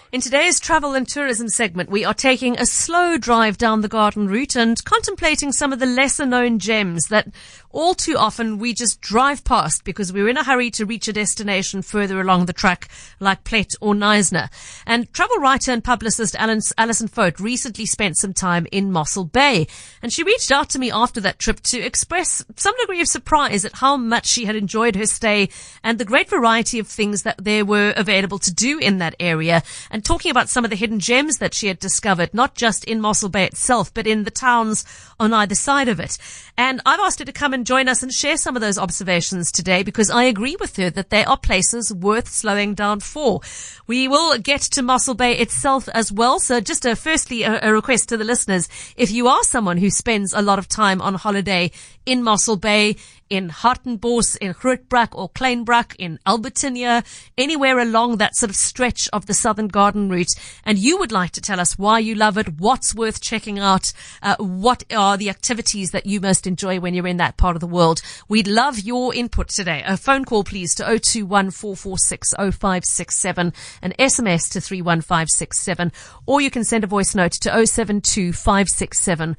In today's travel and tourism segment, we are taking a slow drive down the garden route and contemplating some of the lesser known gems that all too often we just drive past because we're in a hurry to reach a destination further along the track like Plett or Knysna. And travel writer and publicist Alison Fote recently spent some time in Mossel Bay, and she reached out to me after that trip to express some degree of surprise at how much she had enjoyed her stay and the great variety of things that there were available to do in that area, and talking about some of the hidden gems that she had discovered, not just in Mossel Bay itself, but in the towns on either side of it. And I've asked her to come and join us and share some of those observations today, because I agree with her that they are places worth slowing down for. We will get to Mossel Bay itself as well. So just firstly, a request to the listeners. If you are someone who spends a lot of time on holiday in Mossel Bay, in Hartenbos, in Grootbrak or Kleinbrak, in Albertinia, anywhere along that sort of stretch of the Southern Garden route, and you would like to tell us why you love it, what's worth checking out, what are the activities that you most enjoy when you're in that part of the world, we'd love your input today. A phone call, please, to 021 446 0567, an SMS to 31567, or you can send a voice note to 072 567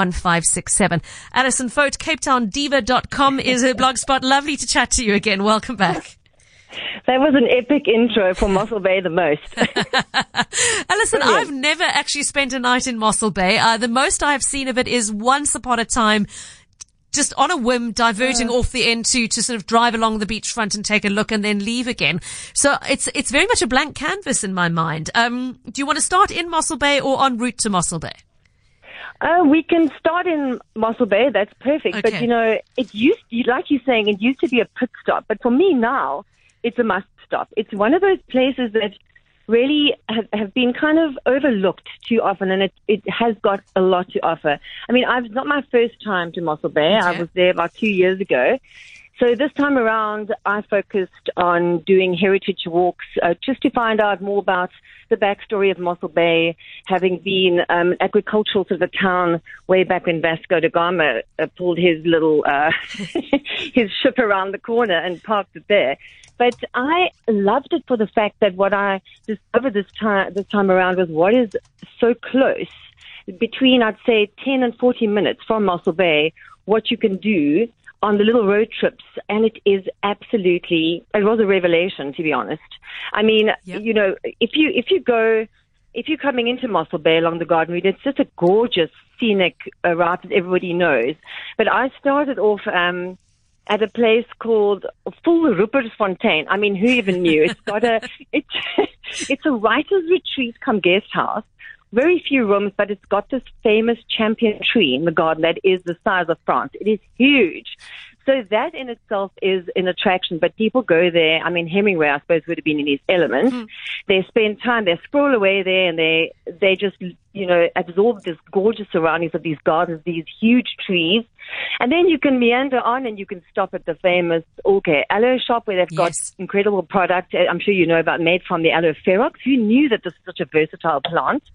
1567. Alison Fote, CapetownDiva.com is her blog spot. Lovely to chat to you again. Welcome back. That was an epic intro for Mossel Bay the most. Alison, Brilliant. I've never actually spent a night in Mossel Bay. The most I have seen of it is once upon a time, just on a whim, diverting off the N2 to sort of drive along the beachfront and take a look and then leave again. So it's very much a blank canvas in my mind. Do you want to start in Mossel Bay or en route to Mossel Bay? We can start in Mossel Bay. That's perfect. Okay. But, it used, like you're saying, it used to be a pit stop. But for me now, it's a must stop. It's one of those places that really have been kind of overlooked too often, and it has got a lot to offer. I mean, it's not my first time to Mossel Bay. Okay. I was there about 2 years ago. So this time around, I focused on doing heritage walks just to find out more about the backstory of Mossel Bay, having been agricultural to the town way back when Vasco da Gama pulled his little his ship around the corner and parked it there. But I loved it for the fact that what I discovered this time around was what is so close between, I'd say, 10 and 40 minutes from Mossel Bay, what you can do on the little road trips, and it was a revelation, to be honest. I mean, Yep. if you're coming into Mossel Bay along the Garden Route, it's just a gorgeous scenic route that everybody knows. But I started off at a place called Full Ruppersfontein. I mean, who even knew? It's got it's a writer's retreat come guest house. Very few rooms, but it's got this famous champion tree in the garden that is the size of France. It is huge. So that in itself is an attraction, but people go there. I mean, Hemingway, I suppose, would have been in his element. Mm-hmm. They spend time, they scroll away there, and they just, absorb this gorgeous surroundings of these gardens, these huge trees. And then you can meander on and you can stop at the famous Orke aloe shop where they've got incredible product. I'm sure you know about, made from the aloe ferox. Who knew that this is such a versatile plant?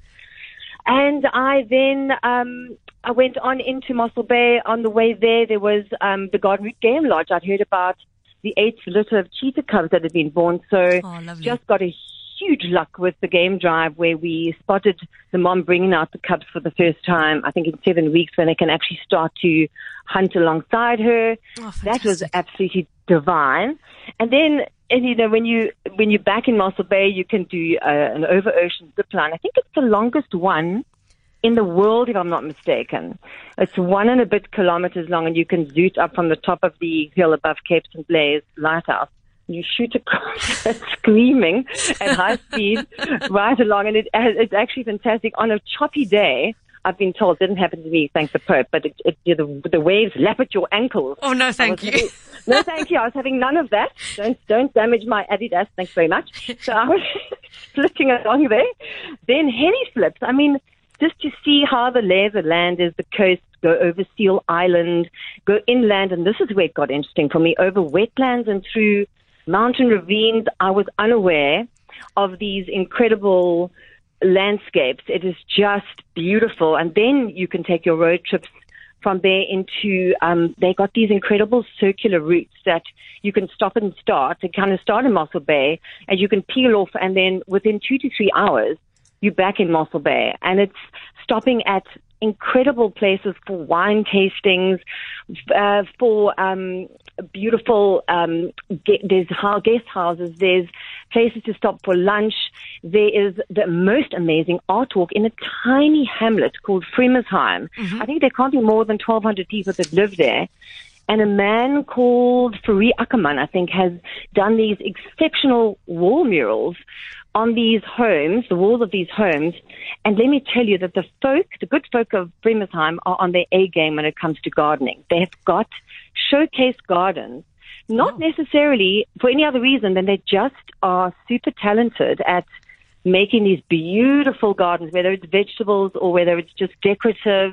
And I then I went on into Mossel Bay. On the way there was the Garden Route Game Lodge. I'd heard about the 8th litter of cheetah cubs that had been born. So just got a huge luck with the game drive where we spotted the mom bringing out the cubs for the first time, I think in 7 weeks, when they can actually start to hunt alongside her. That was absolutely divine. And then, when you're back in Mossel Bay, you can do an over-ocean zip line. I think it's the longest one in the world, if I'm not mistaken. It's 1 and a bit kilometers long, and you can zoot up from the top of the hill above Cape St. Blaise Lighthouse. You shoot across screaming at high speed right along, and it's actually fantastic. On a choppy day, I've been told, it didn't happen to me, thank the Pope, but the waves lap at your ankles. Oh, no, thank you. No, thank you. I was having none of that. Don't damage my Adidas. Thanks very much. So I was flipping along there. Then heli flips. I mean, just to see how the lay of the land is, the coast, go over Seal Island, go inland, and this is where it got interesting for me, over wetlands and through mountain ravines. I was unaware of these incredible landscapes. It is just beautiful. And then you can take your road trips from there into, they got these incredible circular routes that you can stop and start. To kind of start in Mossel Bay, and you can peel off, and then within 2 to 3 hours, you're back in Mossel Bay. And it's stopping at incredible places for wine tastings, for beautiful there's guest houses, there's places to stop for lunch. There is the most amazing art walk in a tiny hamlet called Fremersheim. I think there can't be more than 1,200 people that live there. And a man called Fourie Ackerman, I think, has done these exceptional wall murals on these homes, the walls of these homes. And let me tell you that the good folk of Fremersheim are on their A game when it comes to gardening. They have got showcase gardens, not necessarily for any other reason than they just are super talented at making these beautiful gardens, whether it's vegetables or whether it's just decorative.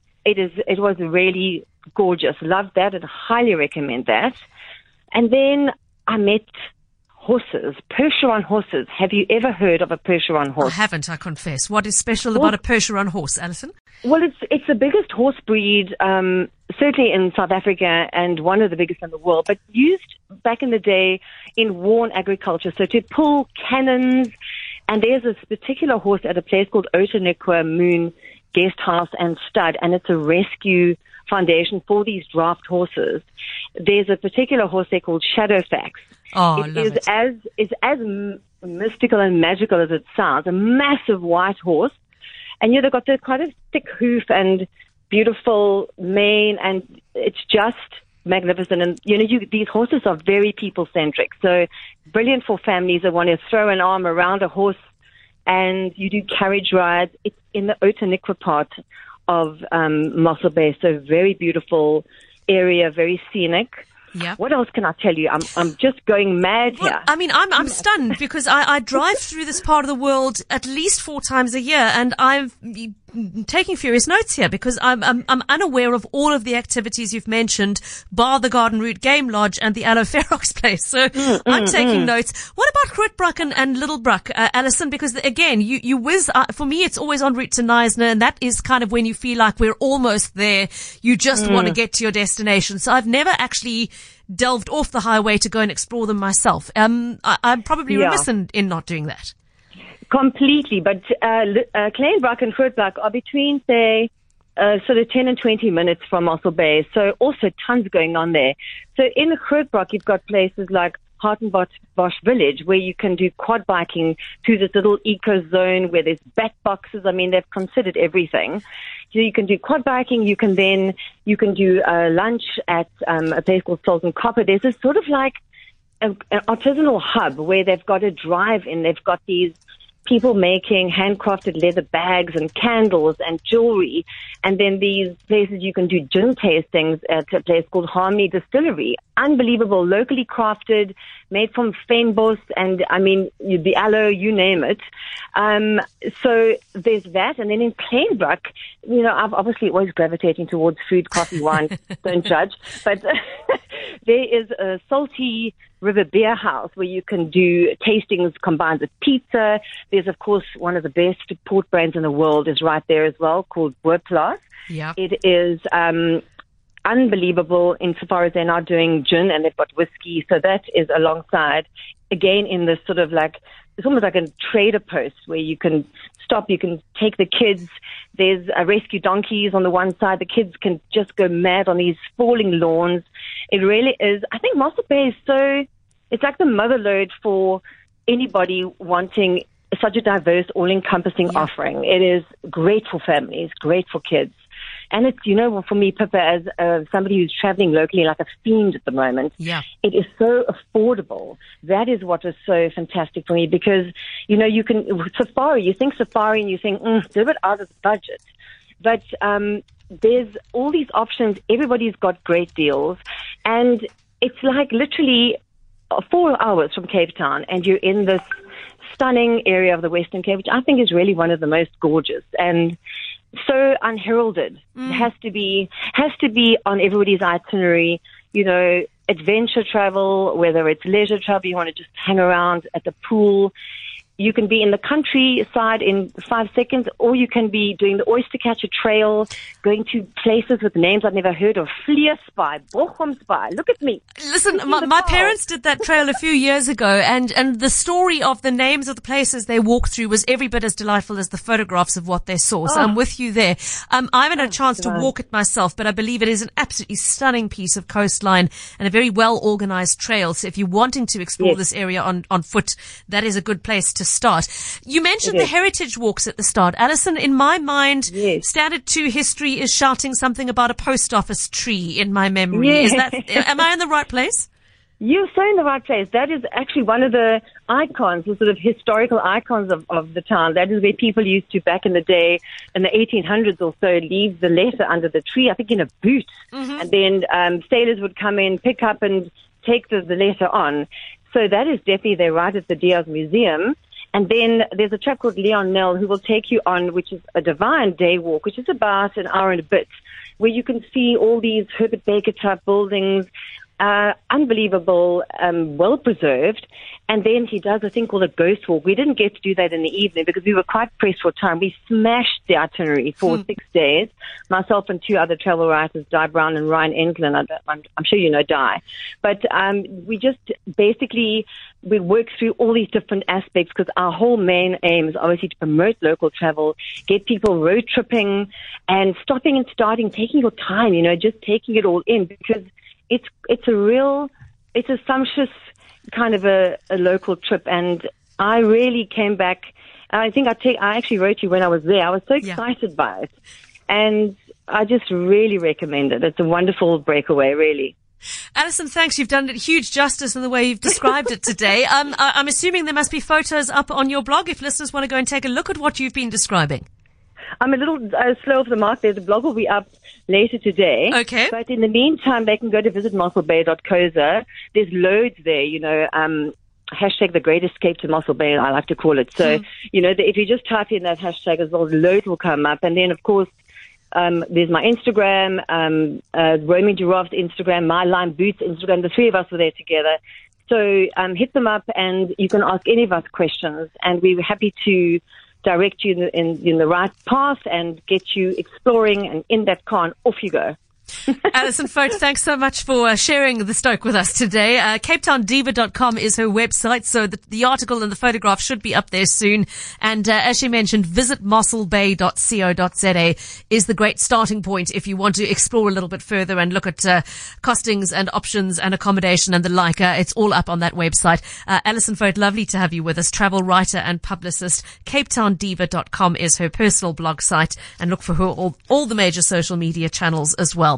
It was really gorgeous. Loved that and highly recommend that. And then I met horses, Percheron horses. Have you ever heard of a Percheron horse? I haven't, I confess. What is special about a Percheron horse, Alison? Well, it's the biggest horse breed, certainly in South Africa, and one of the biggest in the world, but used back in the day in war and agriculture, so to pull cannons. And there's this particular horse at a place called Outeniqua Moon Guest House and Stud, and it's a rescue foundation for these draft horses. There's a particular horse there called Shadowfax. Oh, It's as mystical and magical as it sounds. A massive white horse, and they've got this kind of thick hoof and beautiful mane, and it's just magnificent. And these horses are very people-centric, so brilliant for families that want to throw an arm around a horse. And you do carriage rides. It's in the Outeniqua part of Mossel Bay, so very beautiful area, very scenic. Yeah. What else can I tell you? I'm just going mad here. Well, I mean, I'm stunned because I drive through this part of the world at least 4 times a year, and I'm taking furious notes here because I'm unaware of all of the activities you've mentioned, bar the Garden Route Game Lodge and the Aloe Ferox place. So I'm taking notes. What about Grootbruck and Littlebruck, Alison? Because again, you whiz. For me, it's always en route to Knysna, and that is kind of when you feel like we're almost there. You just want to get to your destination. So I've never actually delved off the highway to go and explore them myself. I'm probably remiss in not doing that. Completely, but Kleynbruck and Grootbruck are between, say, sort of 10 and 20 minutes from Mossel Bay, so also tons going on there. So in Grootbruck, you've got places like Hartenbosch Village, where you can do quad biking through this little eco zone where there's bat boxes. I mean, they've considered everything. So you can do quad biking. You can do lunch at a place called Salt and Copper. There's a sort of like an artisanal hub where they've got a drive-in. They've got these people making handcrafted leather bags and candles and jewelry. And then these places you can do gin tastings at a place called Harmony Distillery. Unbelievable, locally crafted, made from fynbos and, I mean, the aloe, you name it. So there's that. And then in Kleynbruck, I've obviously always gravitating towards food, coffee, wine, don't judge. But there is a salty River Beer House where you can do tastings combined with pizza. There's, of course, one of the best port brands in the world is right there as well, called Boerplaas. Yeah. It is unbelievable insofar as they're now doing gin and they've got whiskey. So that is alongside, again, in this sort of like, it's almost like a trader post where you can stop, you can take the kids. There's rescue donkeys on the one side. The kids can just go mad on these falling lawns. It really is. I think Mossel Bay is it's like the mother lode for anybody wanting such a diverse, all-encompassing offering. It is great for families, great for kids. And it's, for me, Pippa, as somebody who's traveling locally like a fiend at the moment, it is so affordable. That is what is so fantastic for me because, you can, safari, you think safari and you think, it's a bit out of the budget. But there's all these options. Everybody's got great deals. And it's like literally 4 hours from Cape Town and you're in this stunning area of the Western Cape, which I think is really one of the most gorgeous and so unheralded. It has to be on everybody's itinerary, adventure travel, whether it's leisure travel, you want to just hang around at the pool. You can be in the countryside in 5 seconds, or you can be doing the oyster catcher trail, going to places with names I've never heard of. Vleesbaai, Bochumsbaai. Look at me. Listen, my parents did that trail a few years ago, and the story of the names of the places they walked through was every bit as delightful as the photographs of what they saw. So I'm with you there. I haven't had a chance to walk it myself, but I believe it is an absolutely stunning piece of coastline and a very well organized trail. So if you're wanting to explore this area on foot, that is a good place to start. You mentioned the heritage walks at the start. Alison, in my mind, Standard 2 history is shouting something about a post office tree in my memory. Is that, am I in the right place? You're so in the right place. That is actually one of the icons, the sort of historical icons of the town. That is where people used to, back in the day, in the 1800s or so, leave the letter under the tree, I think in a boot. And then sailors would come in, pick up and take the letter on. So that is definitely there right at the Diaz Museum. And then there's a chap called Leon Nell who will take you on, which is a divine day walk, which is about an hour and a bit, where you can see all these Herbert Baker type buildings, unbelievable, well preserved. And then he does a thing called a ghost walk. We didn't get to do that in the evening because we were quite pressed for time. We smashed the itinerary for 6 days. Myself and 2 other travel writers, Di Brown and Ryan Englund. I'm sure you know Di. But we just basically, we work through all these different aspects because our whole main aim is obviously to promote local travel, get people road tripping and stopping and starting, taking your time, just taking it all in, because it's a sumptuous kind of a local trip. And I really came back. I think I actually wrote you when I was there. I was so excited by it. And I just really recommend it. It's a wonderful breakaway, really. Alison, thanks. You've done it huge justice in the way you've described it today. I'm assuming there must be photos up on your blog if listeners want to go and take a look at what you've been describing. I'm a little slow off the mark there. The blog will be up later today. Okay. But in the meantime, they can go to visit mosselbay.coza. There's loads there, hashtag the great escape to Mossel Bay, I like to call it. So, if you just type in that hashtag as well, loads will come up. And then, of course, there's my Instagram, Roaming Giraffe's Instagram, My Lime Boots Instagram. The 3 of us were there together. So hit them up and you can ask any of us questions. And we were happy to direct you in the right path and get you exploring, and in that car and off you go. Alison Fote, thanks so much for sharing the stoke with us today. CapetownDiva.com is her website, so the article and the photograph should be up there soon. And as she mentioned, visit mosselbay.co.za is the great starting point if you want to explore a little bit further and look at costings and options and accommodation and the like. It's all up on that website. Alison Fote, lovely to have you with us, travel writer and publicist. CapetownDiva.com is her personal blog site, and look for her all the major social media channels as well.